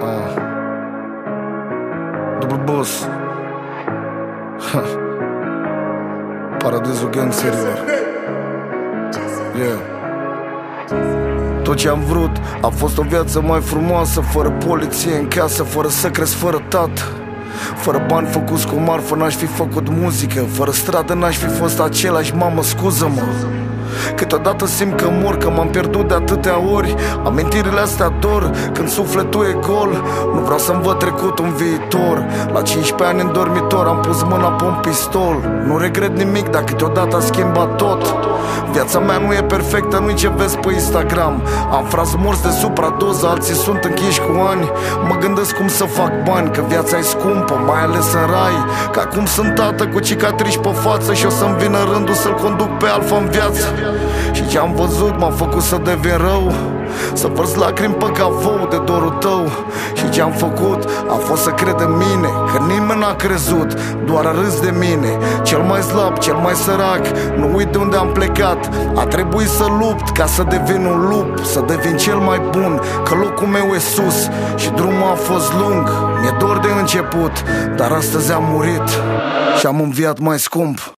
Double boss. Paradisul gangsterilor. Yeah. Tot ce am vrut a fost o viață mai frumoasă, fără poliție în casă, fără să cresc, fără tată. Fără bani făcuți cu marfă n-aș fi făcut muzică. Fără stradă n-aș fi fost același, mamă, scuză-mă. Câteodată simt că mor, că m-am pierdut de atâtea ori. Amintirile astea dor, când sufletul e gol. Nu vreau să-mi văd trecutul în viitor. La 15 ani în dormitor am pus mâna pe un pistol. Nu regret nimic, dar câteodată a schimbat tot. Viața mea nu e perfectă, nu-i ce vezi pe Instagram. Am frați morți de supradoză, alții sunt închiși cu ani. Mă gândesc cum să fac bani, că viața e scumpă, mai ales în rai. Că acum sunt tată cu cicatrici pe față și o să-mi vină rândul să-l conduc pe Alfa în viață. Și ce am văzut m-a făcut să devin rău, să vărs lacrimi pe cavou de dorul tău. Și ce am făcut a fost să cred în mine, că nimeni n-a crezut, doar a râs de mine. Cel mai slab, cel mai sărac, nu uit de unde am plecat. A trebuit să lupt ca să devin un lup, să devin cel mai bun, că locul meu e sus. Și drumul a fost lung, mi-e dor de început, dar astăzi am murit și am înviat mai scump.